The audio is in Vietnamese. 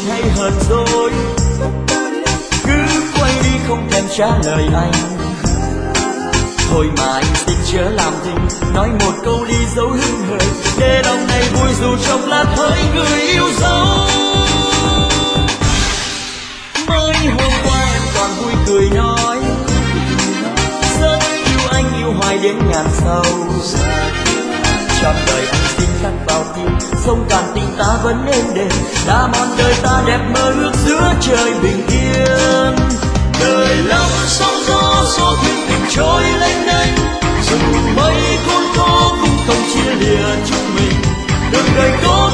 hay hờn dỗi, cứ quay đi không thèm trả lời anh. Thôi mà anh xin chớ làm thinh, nói một câu đi dấu hững hờ, để lòng này vui dù trong lát hỡi người yêu dấu. Mới hôm qua em còn vui cười nói, rất yêu anh yêu hoài đến ngàn sau. Trọn đời anh xin khắc vào tim, sông cạn tình ta vẫn êm đềm, đã mòn đời ta đẹp mơ ước giữa trời bình yên. Đời lắm sóng gió số thuyền tình trôi lênh đênh, dù mây khôn khó cũng không chia lìa chúng mình. Đường đời có